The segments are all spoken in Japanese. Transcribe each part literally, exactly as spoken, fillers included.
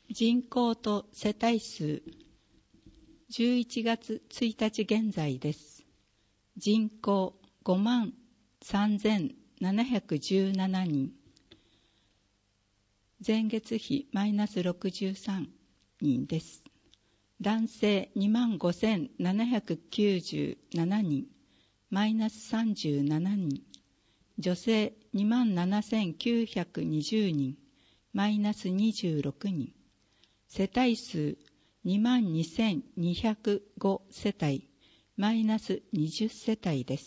人口と世帯数、じゅういちがつついたち現在です。人口ごまんさんぜんななひゃくじゅうななにん、前月比マイナスろくじゅうさんにんです。男性にまんごせんななひゃくきゅうじゅうななにん、マイナスさんじゅうななにん、女性にまんななせんきゅうひゃくにじゅうにん、マイナスにじゅうろくにん、世帯数にまんにせんにひゃくご世帯、マイナスにじゅっ世帯です。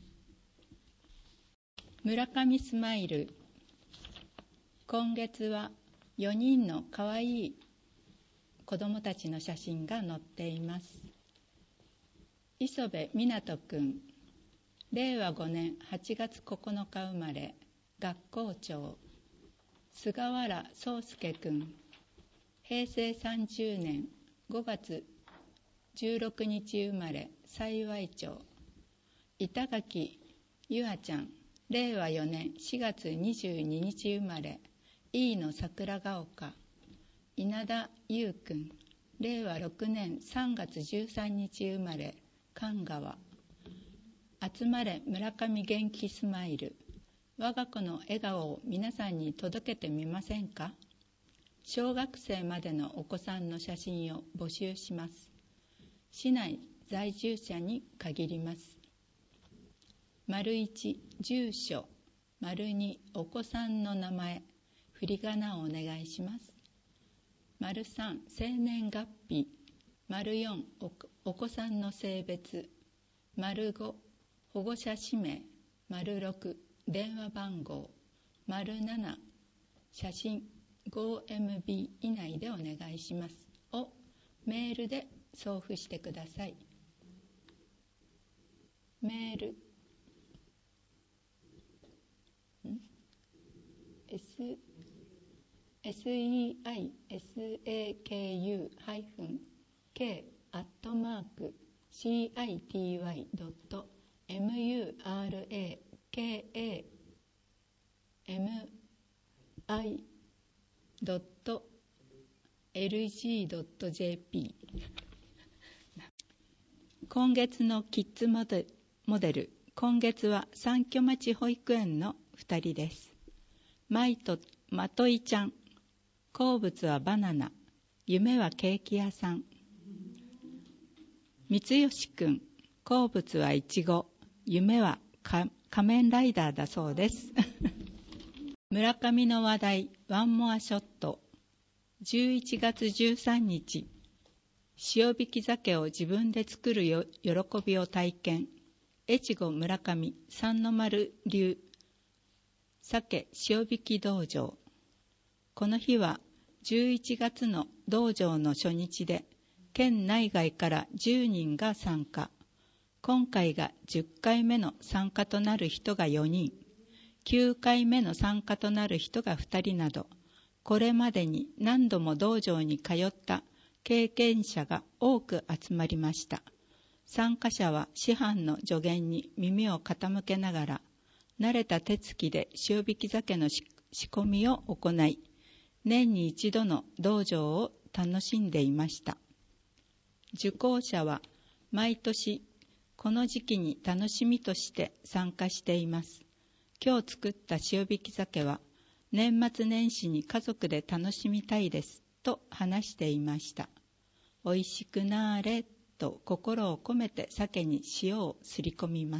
村上スマイル、今月はよにんのかわいい子どもたちの写真が載っています。磯部湊くん、れいわごねんはちがつここのか生まれ、学校長。菅原壮介くん、へいせいさんじゅうねんごがつじゅうろくにち生まれ、幸町。板垣ゆあちゃん、れいわよねんしがつにじゅうににち生まれ、飯野桜ヶ丘。稲田優くん、れいわろくねんさんがつじゅうさんにち生まれ、神川。集まれ村上元気スマイル、我が子の笑顔を皆さんに届けてみませんか。小学生までのお子さんの写真を募集します。市内在住者に限ります。丸いち、住所。丸に、お子さんの名前、振り仮名をお願いします。丸さん、生年月日。丸よん、お、お子さんの性別。丸ご、保護者氏名。丸ろく、電話番号。丸なな、写真 ごエムビー 以内でお願いしますをメールで送付してください。メールん S seisaku ハイフン k アットマーク city ドット murakamiドット lg ドット jp。 今月のキッズモデル、モデル今月は三居町保育園のふたりです。まいとまといちゃん、好物はバナナ、夢はケーキ屋さん。三吉くん、好物はいちご、夢は仮面ライダーだそうです村上の話題、ワンモアショット。じゅういちがつじゅうさんにち、塩引き鮭を自分で作るよ喜びを体験。越後村上三の丸流鮭塩引き道場。この日はじゅういちがつの道場の初日で、県内外からじゅうにんが参加。今回がじゅっかいめの参加となる人がよにん、きゅうかいめの参加となる人がふたりなど、これまでに何度も道場に通った経験者が多く集まりました。参加者は師範の助言に耳を傾けながら、慣れた手つきで塩引き鮭の仕込みを行い、年に一度の道場を楽しんでいました。受講者は毎年この時期に楽しみとして参加しています。今日作った塩引き鮭は年末年始に家族で楽しみたいですと話していました。おいしくなーれと心を込めて鮭に塩をすり込みます。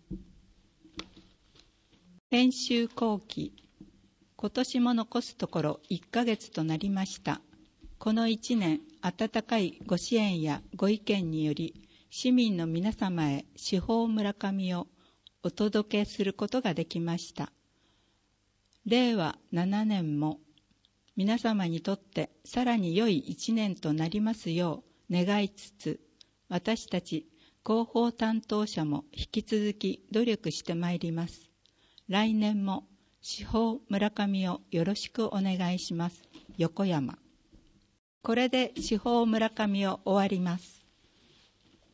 編集後期、今年も残すところいっかげつとなりました。このいちねん、温かいご支援やご意見により、市民の皆様へ四方村上をお届けすることができました。れいわななねんも皆様にとってさらに良いいちねんとなりますよう願いつつ、私たち広報担当者も引き続き努力してまいります。来年も四方村上をよろしくお願いします。横山。これで四方村上を終わります。